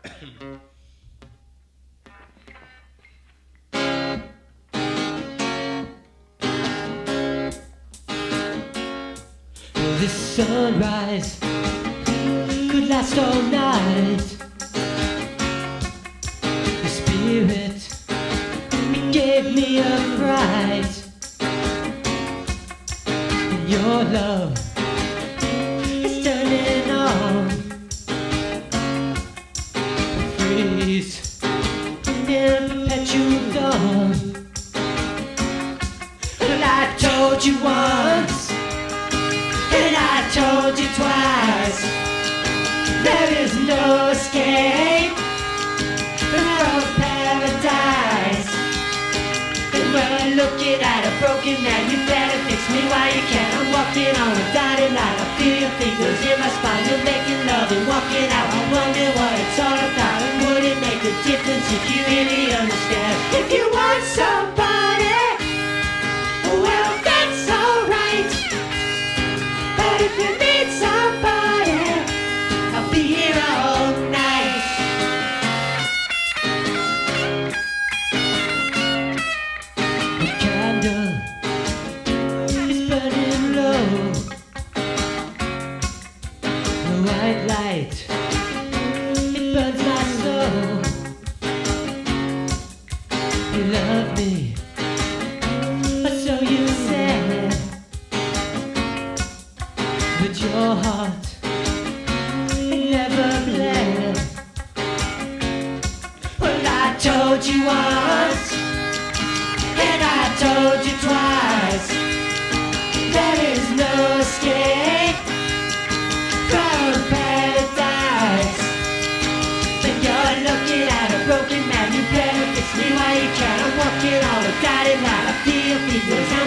This sunrise could last all night. The spirit, it gave me a fright. And your love is turning on. Freeze in perpetual dawn. Well, I told you once, and I told you twice, there is no escape from paradise. And we're looking at a broken man, you better fix me while you can. I'm walking on a dotted line, I feel your fingers in my spine. You're making love and walking out, I wonder what it's all about. And would it make a difference if you really understand? If you want somebody, well that's alright. But if you need somebody, I'll be here all night. The candle is burning low. The white light, it burns my soul. You love me, or so you said. But your heart, it never bled. Well, I told you once, and I told you twice, there is no escape from paradise. But you're looking at a broken man, you better fix me while you can. I'm walking on a dotted line, I feel fingers